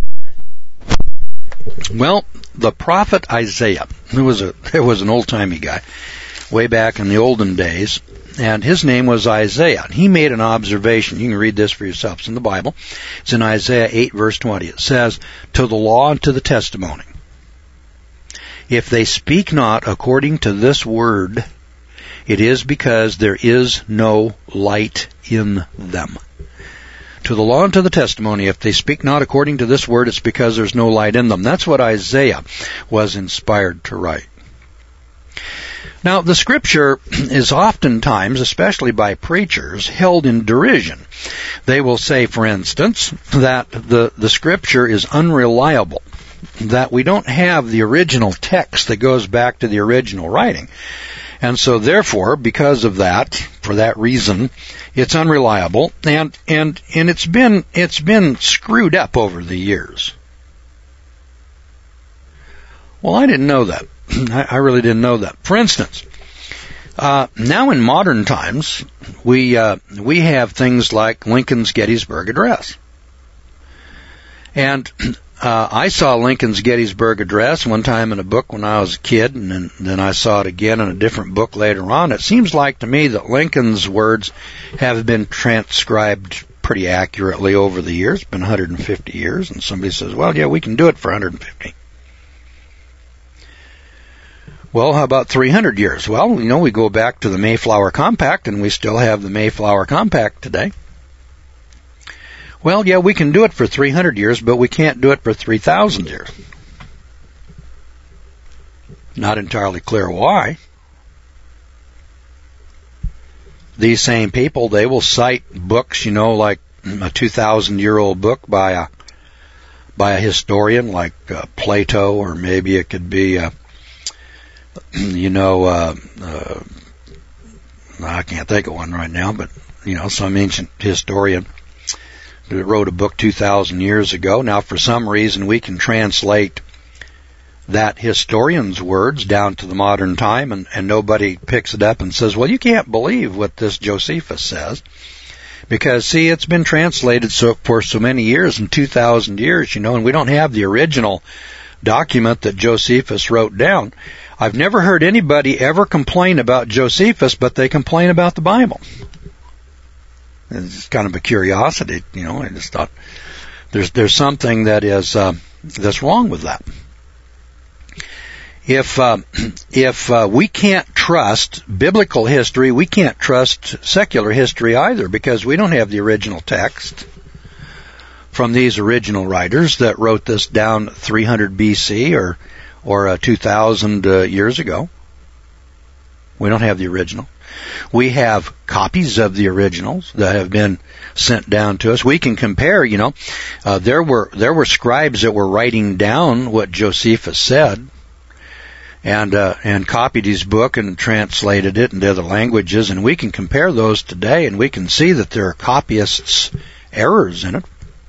Well, the prophet Isaiah, who was a there was an old-timey guy way back in the olden days, and his name was Isaiah. He made an observation. You can read this for yourself. It's in the Bible. It's in Isaiah eight, verse twenty. It says, "To the law and to the testimony, if they speak not according to this word, it is because there is no light in them." To the law and to the testimony, if they speak not according to this word, it's because there's no light in them. That's what Isaiah was inspired to write. Now, the scripture is oftentimes, especially by preachers, held in derision. They will say, for instance, that the, the scripture is unreliable, that we don't have the original text that goes back to the original writing. And so therefore, because of that, for that reason, it's unreliable, and, and, and it's been, it's been screwed up over the years. Well, I didn't know that. I, I really didn't know that. For instance, uh, now in modern times, we, uh, we have things like Lincoln's Gettysburg Address. And Uh, I saw Lincoln's Gettysburg Address one time in a book when I was a kid, and then, then I saw it again in a different book later on. It seems like to me that Lincoln's words have been transcribed pretty accurately over the years. It's been one hundred fifty years, and somebody says, well, yeah, we can do it for one hundred fifty. Well, how about three hundred years? Well, you know, we go back to the Mayflower Compact, and we still have the Mayflower Compact today. Well, yeah, we can do it for three hundred years, but we can't do it for three thousand years. Not entirely clear why. These same people, they will cite books, you know, like a two thousand year old book by a by a historian like uh, Plato, or maybe it could be, uh, you know, uh, uh, I can't think of one right now, but, you know, some ancient historian that wrote a book two thousand years ago. Now, for some reason, we can translate that historian's words down to the modern time, and, and nobody picks it up and says, well, you can't believe what this Josephus says. Because, see, it's been translated so for so many years, in two thousand years, you know, and we don't have the original document that Josephus wrote down. I've never heard anybody ever complain about Josephus, but they complain about the Bible. It's just kind of a curiosity, you know. I just thought there's there's something that is uh, that's wrong with that. If uh, if uh, we can't trust biblical history, we can't trust secular history either, because we don't have the original text from these original writers that wrote this down three hundred B C or or uh, two thousand uh, years ago. We don't have the original. We have copies of the originals that have been sent down to us. We can compare, you know. Uh, there were there were scribes that were writing down what Josephus said, and uh, and copied his book and translated it into other languages, and we can compare those today, and we can see that there are copyists' errors in it.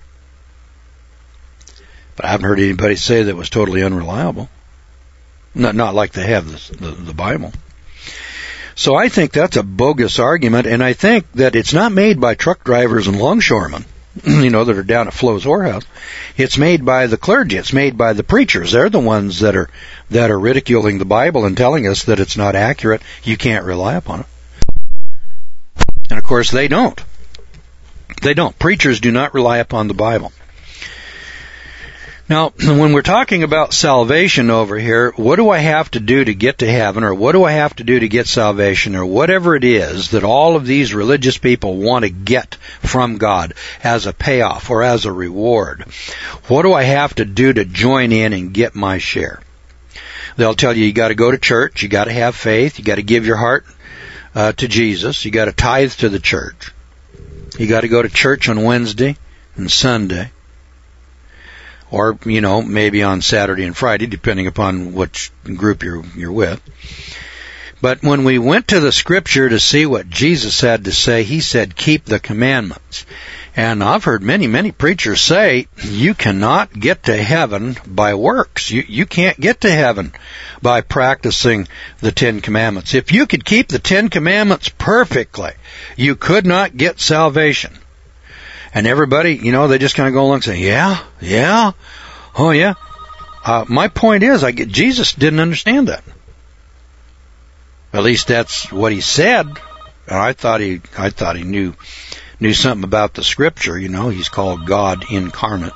But I haven't heard anybody say that it was totally unreliable. Not not like they have this, the the Bible. So I think that's a bogus argument, and I think that it's not made by truck drivers and longshoremen, you know, that are down at Flo's whorehouse. It's made by the clergy. It's made by the preachers. They're the ones that are that are ridiculing the Bible and telling us that it's not accurate. You can't rely upon it. And of course, they don't. They don't. Preachers do not rely upon the Bible. Now, when we're talking about salvation over here, what do I have to do to get to heaven, or what do I have to do to get salvation, or whatever it is that all of these religious people want to get from God as a payoff or as a reward? What do I have to do to join in and get my share? They'll tell you you got to go to church, you got to have faith, you got to give your heart uh, to Jesus, you got to tithe to the church, you got to go to church on Wednesday and Sunday. Or, you know, maybe on Saturday and Friday, depending upon which group you're, you're with. But when we went to the Scripture to see what Jesus had to say, He said, keep the commandments. And I've heard many, many preachers say, you cannot get to heaven by works. You, you can't get to heaven by practicing the Ten Commandments. If you could keep the Ten Commandments perfectly, you could not get salvation. And everybody, you know, they just kind of go along and say, yeah, yeah, oh yeah. Uh, my point is, I get, Jesus didn't understand that. At least that's what He said. And I thought he, I thought he knew, knew something about the Scripture. You know, He's called God incarnate.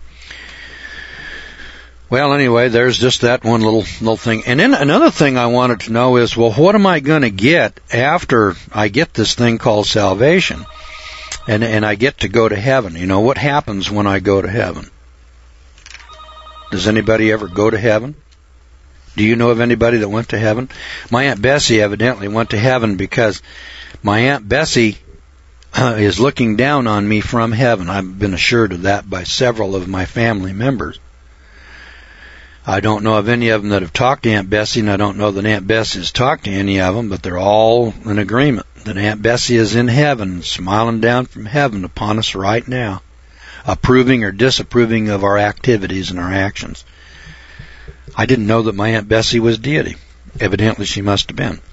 Well, anyway, there's just that one little little thing. And then another thing I wanted to know is, well, what am I going to get after I get this thing called salvation? And and I get to go to heaven. You know, what happens when I go to heaven? Does anybody ever go to heaven? Do you know of anybody that went to heaven? My Aunt Bessie evidently went to heaven because my Aunt Bessie uh, is looking down on me from heaven. I've been assured of that by several of my family members. I don't know of any of them that have talked to Aunt Bessie, and I don't know that Aunt Bessie has talked to any of them, but they're all in agreement that Aunt Bessie is in heaven, smiling down from heaven upon us right now, approving or disapproving of our activities and our actions. I didn't know that my Aunt Bessie was deity. Evidently she must have been.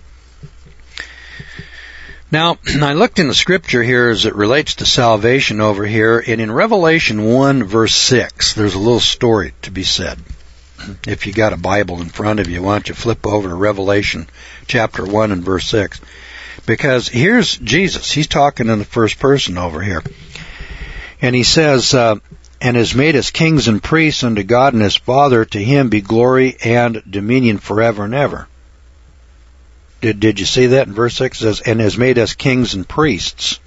Now, I looked in the Scripture here as it relates to salvation over here, and in Revelation one, verse six, there's a little story to be said. If you got a Bible in front of you, why don't you flip over to Revelation chapter one and verse six. Because here's Jesus. He's talking in the first person over here. And he says, uh, and has made us kings and priests unto God and His Father. To Him be glory and dominion forever and ever. Did, did you see that in verse six? It says, and has made us kings and priests.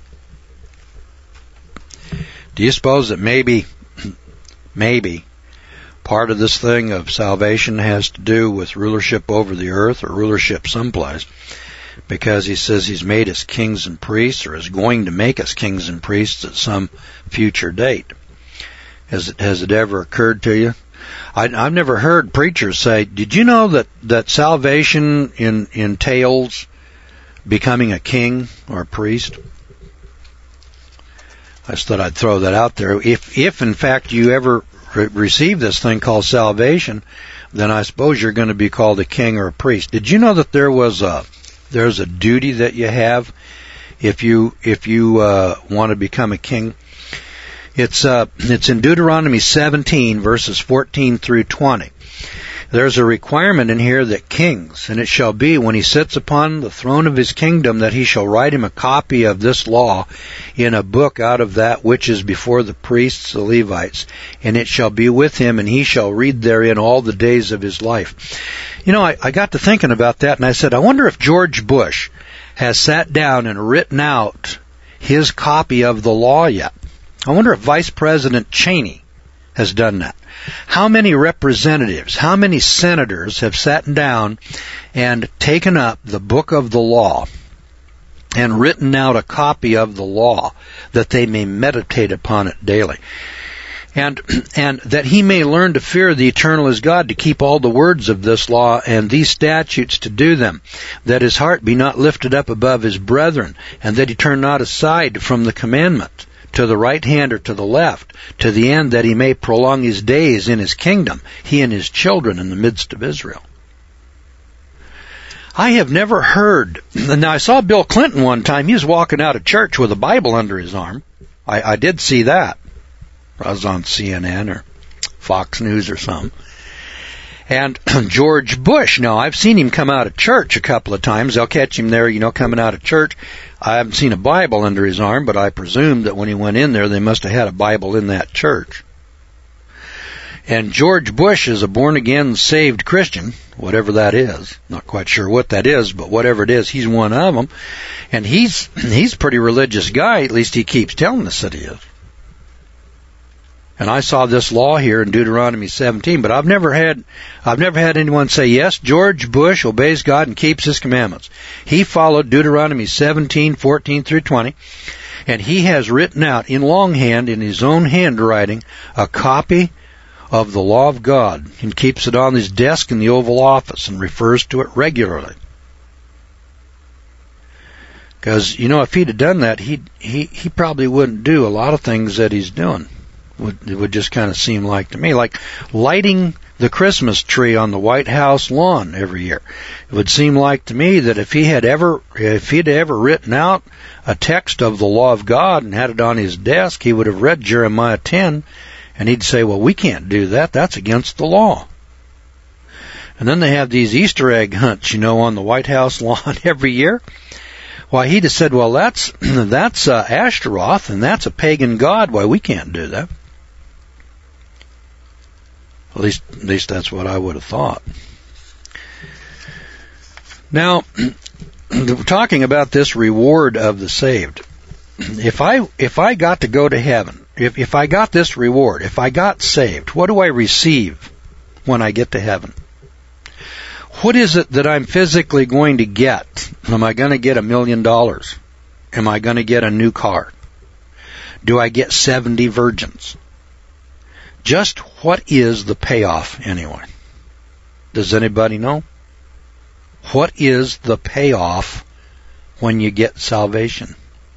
Do you suppose that maybe, maybe, part of this thing of salvation has to do with rulership over the earth or rulership someplace? Because He says He's made us kings and priests, or is going to make us kings and priests at some future date. Has it, has it ever occurred to you? I, I've never heard preachers say, did you know that, that salvation in, entails becoming a king or a priest? I just thought I'd throw that out there. If, if in fact you ever re- receive this thing called salvation, then I suppose you're going to be called a king or a priest. Did you know that there was a there's a duty that you have if you if you uh, want to become a king? It's uh it's in Deuteronomy seventeen verses fourteen through twenty. There's a requirement in here that kings, and it shall be when he sits upon the throne of his kingdom that he shall write him a copy of this law in a book out of that which is before the priests, the Levites, and it shall be with him, and he shall read therein all the days of his life. You know, I, I got to thinking about that, and I said, I wonder if George Bush has sat down and written out his copy of the law yet. I wonder if Vice President Cheney has done that. How many representatives, how many senators have sat down and taken up the book of the law and written out a copy of the law that they may meditate upon it daily? And and that he may learn to fear the eternal as God, to keep all the words of this law and these statutes to do them, that his heart be not lifted up above his brethren, and that he turn not aside from the commandment to the right hand or to the left, to the end that he may prolong his days in his kingdom, he and his children in the midst of Israel. I have never heard, now I saw Bill Clinton one time, he was walking out of church with a Bible under his arm. I, I did see that. I was on C N N or Fox News or something. And George Bush, now I've seen him come out of church a couple of times. They'll catch him there, you know, coming out of church. I haven't seen a Bible under his arm, but I presume that when he went in there, they must have had a Bible in that church. And George Bush is a born-again, saved Christian, whatever that is. Not quite sure what that is, but whatever it is, he's one of them. And he's he's a pretty religious guy, at least he keeps telling us that he is. And I saw this law here in Deuteronomy seventeen, but I've never had I've never had anyone say, yes, George Bush obeys God and keeps His commandments. He followed Deuteronomy seventeen, fourteen through twenty, and he has written out in longhand, in his own handwriting, a copy of the law of God, and keeps it on his desk in the Oval Office and refers to it regularly. Because, you know, if he'd have done that, he he he probably wouldn't do a lot of things that he's doing. Would, it would just kind of seem like to me, like lighting the Christmas tree on the White House lawn every year. It would seem like to me that if he had ever, if he'd ever written out a text of the law of God and had it on his desk, he would have read Jeremiah ten, and he'd say, well, we can't do that. That's against the law. And then they have these Easter egg hunts, you know, on the White House lawn every year. Why, he'd have said, well, that's that's uh, Ashtaroth, and that's a pagan god. Why, we can't do that. At least, at least that's what I would have thought. Now, talking about this reward of the saved, if I if I got to go to heaven, if if I got this reward, if I got saved, what do I receive when I get to heaven? What is it that I'm physically going to get? Am I going to get a million dollars? Am I going to get a new car? Do I get seventy virgins? Just what is the payoff anyway? Does anybody know? What is the payoff when you get salvation?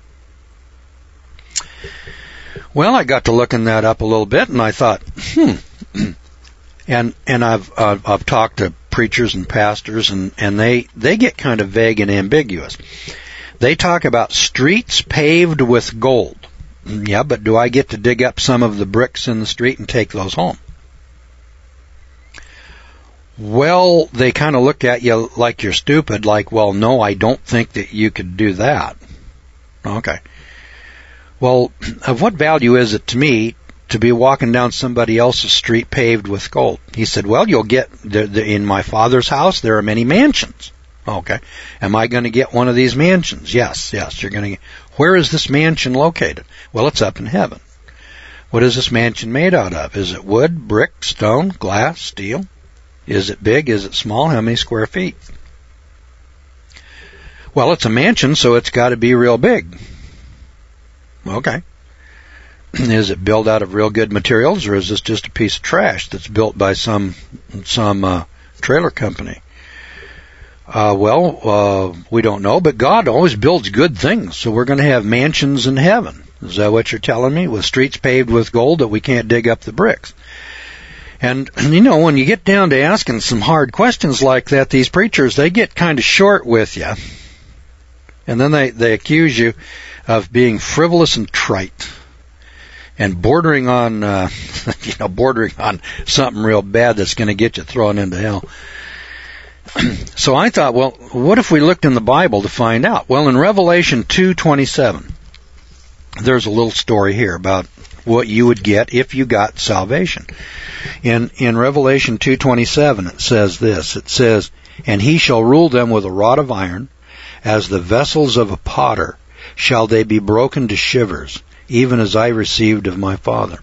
Well, I got to looking that up a little bit, and I thought, hmm. and and I've uh, I've talked to preachers and pastors, and and they they get kind of vague and ambiguous. They talk about streets paved with gold. Yeah, but do I get to dig up some of the bricks in the street and take those home? Well, they kind of look at you like you're stupid, like, well, no, I don't think that you could do that. Okay. Well, of what value is it to me to be walking down somebody else's street paved with gold? He said, well, you'll get, the, the, in my Father's house, there are many mansions. Okay. Am I going to get one of these mansions? Yes, yes, you're going to. Where is this mansion located? Well, it's up in heaven. What is this mansion made out of? Is it wood, brick, stone, glass, steel? Is it big? Is it small? How many square feet? Well, it's a mansion, so it's got to be real big. Okay. Is it built out of real good materials, or is this just a piece of trash that's built by some some uh, trailer company? Uh, well, uh, we don't know, but God always builds good things, so we're going to have mansions in heaven. Is that what you're telling me? With streets paved with gold that we can't dig up the bricks. And, you know, when you get down to asking some hard questions like that, these preachers, they get kind of short with you. And then they, they accuse you of being frivolous and trite. And bordering on, uh, you know, bordering on something real bad that's going to get you thrown into hell. So I thought, well, what if we looked in the Bible to find out? Well, in Revelation two twenty-seven, there's a little story here about what you would get if you got salvation. In in Revelation two twenty-seven, it says this. It says, and he shall rule them with a rod of iron, as the vessels of a potter shall they be broken to shivers, even as I received of my Father.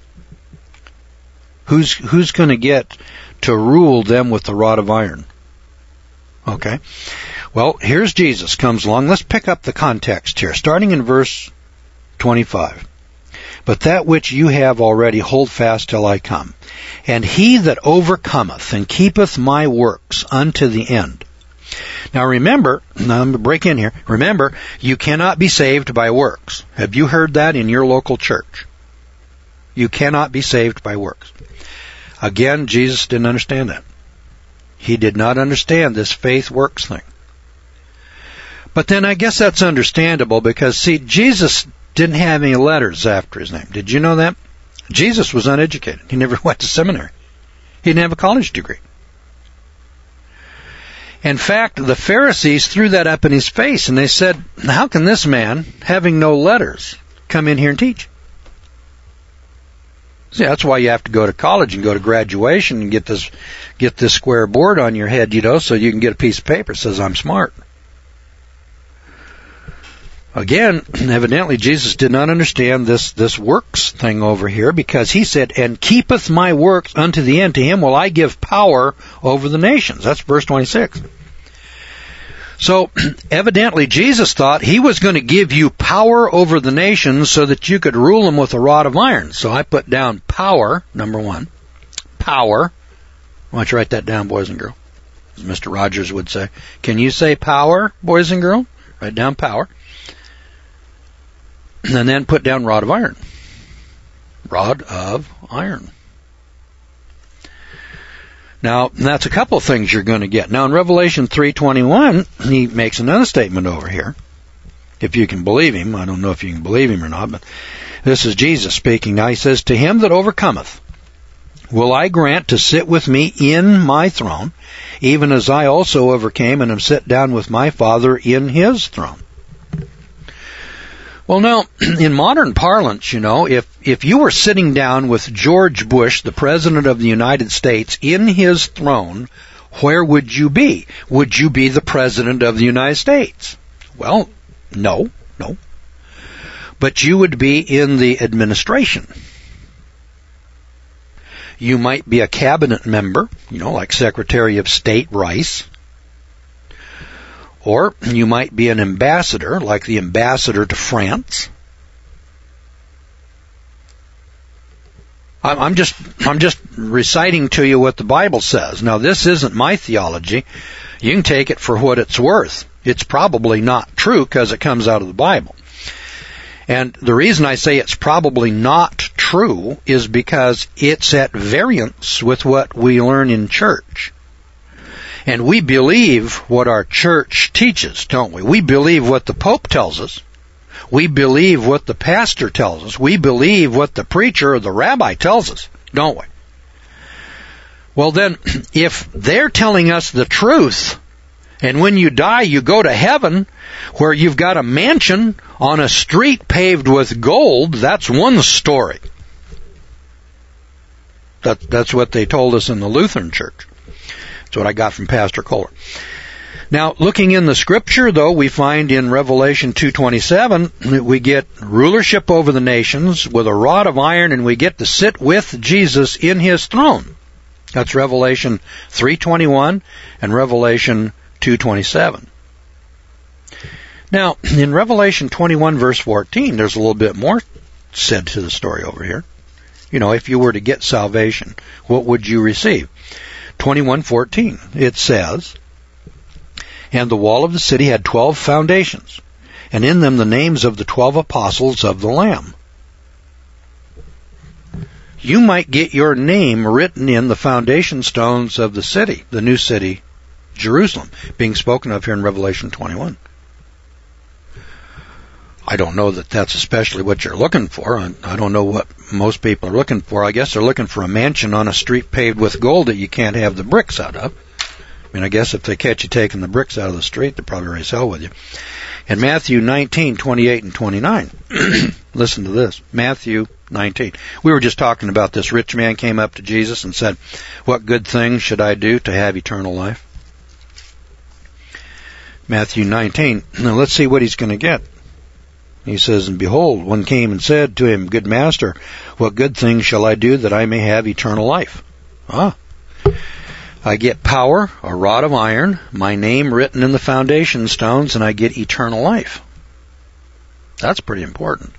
Who's who's going to get to rule them with the rod of iron? Okay. Well, here's Jesus comes along. Let's pick up the context here, starting in verse twenty-five. But that which you have already hold fast till I come. And he that overcometh and keepeth my works unto the end. Now remember, now I'm going to break in here. Remember, you cannot be saved by works. Have you heard that in your local church? You cannot be saved by works. Again, Jesus didn't understand that. He did not understand this faith works thing. But then I guess that's understandable because, see, Jesus didn't have any letters after his name. Did you know that? Jesus was uneducated. He never went to seminary. He didn't have a college degree. In fact, the Pharisees threw that up in his face and they said, how can this man, having no letters, come in here and teach? See, that's why you have to go to college and go to graduation and get this, get this square board on your head, you know, so you can get a piece of paper that says I'm smart. Again, evidently Jesus did not understand this, this works thing over here, because he said, and keepeth my works unto the end, to him will I give power over the nations. That's verse twenty-six. So, evidently Jesus thought he was going to give you power over the nations so that you could rule them with a rod of iron. So I put down power, number one. Power. Why don't you write that down, boys and girls? As Mister Rogers would say. Can you say power, boys and girls? Write down power. And then put down rod of iron. Rod of iron. Now, that's a couple of things you're going to get. Now, in Revelation three twenty-one, he makes another statement over here. If you can believe him. I don't know if you can believe him or not, but this is Jesus speaking. Now, he says, to him that overcometh will I grant to sit with me in my throne, even as I also overcame and am set down with my Father in his throne. Well, now, in modern parlance, you know, if, if you were sitting down with George Bush, the President of the United States, in his throne, where would you be? Would you be the President of the United States? Well, no, no. But you would be in the administration. You might be a cabinet member, you know, like Secretary of State Rice. Or you might be an ambassador, like the ambassador to France. I'm just, I'm just reciting to you what the Bible says. Now, this isn't my theology. You can take it for what it's worth. It's probably not true because it comes out of the Bible. And the reason I say it's probably not true is because it's at variance with what we learn in church. And we believe what our church teaches, don't we? We believe what the Pope tells us. We believe what the pastor tells us. We believe what the preacher or the rabbi tells us, don't we? Well then, if they're telling us the truth, and when you die you go to heaven, where you've got a mansion on a street paved with gold, that's one story. That, that's what they told us in the Lutheran Church. That's what I got from Pastor Kohler. Now, looking in the Scripture, though, we find in Revelation two twenty-seven that we get rulership over the nations with a rod of iron, and we get to sit with Jesus in his throne. That's Revelation three twenty-one and Revelation two twenty-seven. Now, in Revelation twenty-one, verse fourteen, there's a little bit more said to the story over here. You know, if you were to get salvation, what would you receive? twenty-one fourteen, it says, and the wall of the city had twelve foundations, and in them the names of the twelve apostles of the Lamb. You might get your name written in the foundation stones of the city, the new city, Jerusalem, being spoken of here in Revelation twenty-one. I don't know that that's especially what you're looking for. I don't know what most people are looking for. I guess they're looking for a mansion on a street paved with gold that you can't have the bricks out of. I mean, I guess if they catch you taking the bricks out of the street, they'll probably raise hell with you. In Matthew nineteen, twenty-eight and twenty-nine, listen to this. Matthew nineteen. We were just talking about this rich man came up to Jesus and said, what good things should I do to have eternal life? Matthew nineteen. Now let's see what he's going to get. He says, and behold, one came and said to him, good master, what good thing shall I do that I may have eternal life? Ah, I get power, a rod of iron, my name written in the foundation stones, and I get eternal life. That's pretty important.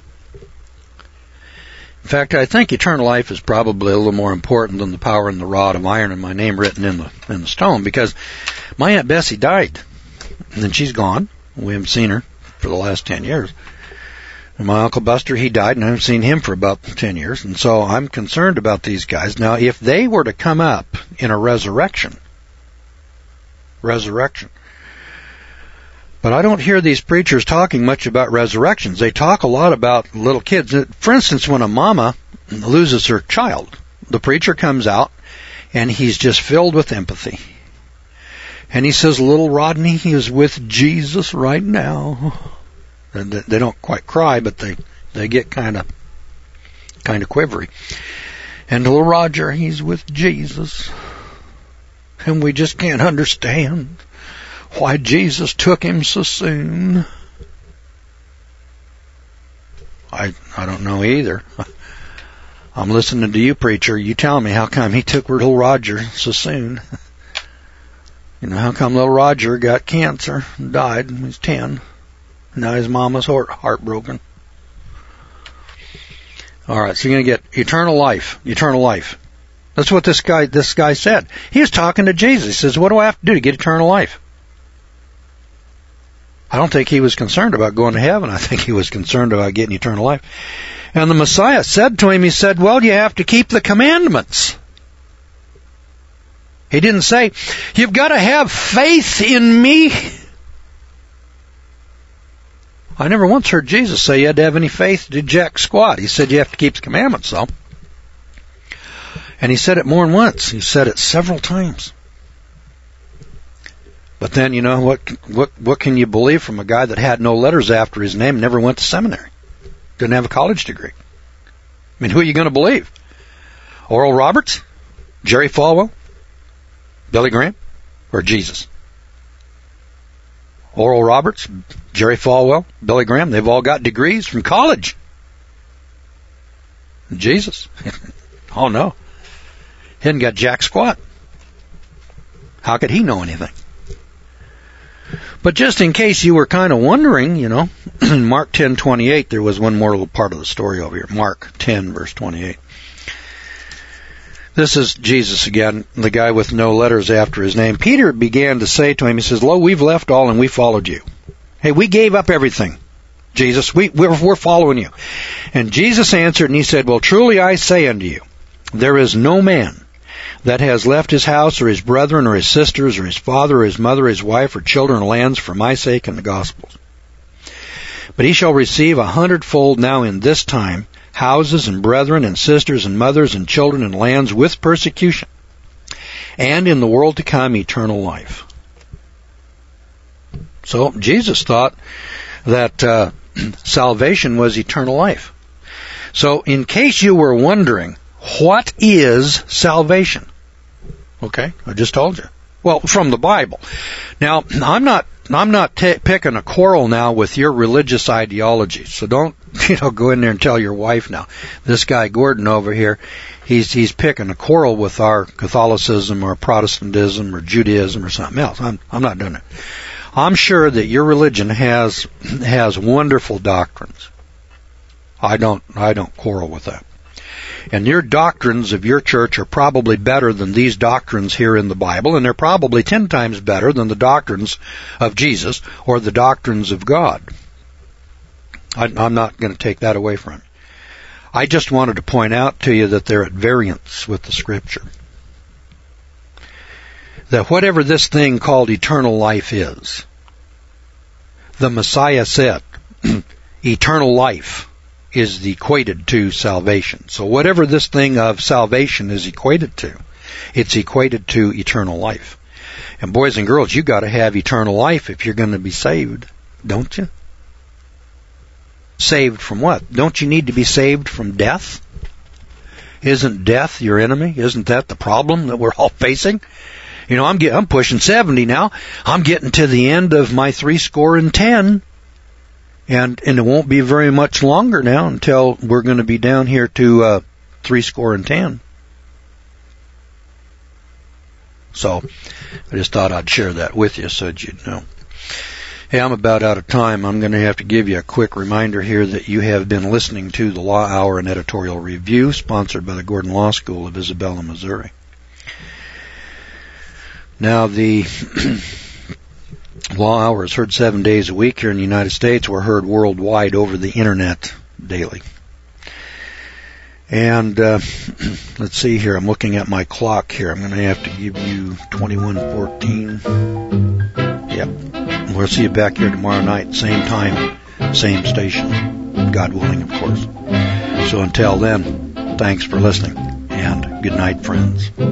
In fact, I think eternal life is probably a little more important than the power and the rod of iron and my name written in the in the stone, because my Aunt Bessie died, and then she's gone. We haven't seen her for the last ten years. And my Uncle Buster, he died, and I haven't seen him for about ten years. And so I'm concerned about these guys. Now, if they were to come up in a resurrection, resurrection, but I don't hear these preachers talking much about resurrections. They talk a lot about little kids. For instance, when a mama loses her child, the preacher comes out, and he's just filled with empathy. And he says, little Rodney, he is with Jesus right now. And they don't quite cry, but they, they get kind of kind of quivery. And little Roger, he's with Jesus. And we just can't understand why Jesus took him so soon. I I don't know either. I'm listening to you, preacher. You tell me how come he took little Roger so soon. You know, how come little Roger got cancer and died when he was ten. Now his mama's heart heartbroken. All right, so you're going to get eternal life, eternal life. That's what this guy this guy said. He was talking to Jesus. He says, what do I have to do to get eternal life? I don't think he was concerned about going to heaven. I think he was concerned about getting eternal life. And the Messiah said to him, he said, well, you have to keep the commandments. He didn't say, you've got to have faith in me. I never once heard Jesus say you had to have any faith to do jack squat. He said you have to keep the commandments, though. And he said it more than once. He said it several times. But then, you know, what what what can you believe from a guy that had no letters after his name and never went to seminary? Didn't have a college degree. I mean, who are you going to believe? Oral Roberts? Jerry Falwell? Billy Graham? Or Jesus? Oral Roberts, Jerry Falwell, Billy Graham, they've all got degrees from college. Jesus? Oh no. He hadn't got jack squat. How could he know anything? But just in case you were kind of wondering, you know, in Mark ten twenty-eight, there was one more little part of the story over here. Mark ten, verse twenty-eight. This is Jesus again, the guy with no letters after his name. Peter began to say to him, he says, lo, we've left all and we followed you. Hey, we gave up everything. Jesus, we, we're, we're following you. And Jesus answered and he said, well, truly I say unto you, there is no man that has left his house or his brethren or his sisters or his father or his mother or his wife or children or lands for my sake and the gospel's. But he shall receive a hundredfold now in this time, houses and brethren and sisters and mothers and children and lands with persecution, and in the world to come eternal life. So Jesus thought that uh, salvation was eternal life. So in case you were wondering, what is salvation? Okay, I just told you. Well, from the Bible. Now, I'm not I'm not t- picking a quarrel now with your religious ideology. So don't, you know, go in there and tell your wife now. This guy Gordon over here, he's he's picking a quarrel with our Catholicism or Protestantism or Judaism or something else. I'm I'm not doing it. I'm sure that your religion has has wonderful doctrines. I don't I don't quarrel with that. And your doctrines of your church are probably better than these doctrines here in the Bible, and they're probably ten times better than the doctrines of Jesus or the doctrines of God. I, I'm not going to take that away from you. I just wanted to point out to you that they're at variance with the Scripture. That whatever this thing called eternal life is, the Messiah said, eternal life is equated to salvation. So whatever this thing of salvation is equated to, it's equated to eternal life. And boys and girls, you got to have eternal life if you're going to be saved, don't you? Saved from what? Don't you need to be saved from death? Isn't death your enemy? Isn't that the problem that we're all facing? You know, I'm get, I'm pushing seventy now. I'm getting to the end of my three score and ten. And and it won't be very much longer now until we're going to be down here to uh, three score and ten. So I just thought I'd share that with you so that you'd know. Hey, I'm about out of time. I'm going to have to give you a quick reminder here that you have been listening to the Law Hour and Editorial Review, sponsored by the Gordon Law School of Isabella, Missouri. Now, the Law Hour is heard seven days a week here in the United States. We're heard worldwide over the Internet daily. And uh, let's see here. I'm looking at my clock here. I'm going to have to give you twenty-one fourteen. Yep. We'll see you back here tomorrow night, same time, same station. God willing, of course. So until then, thanks for listening, and good night, friends.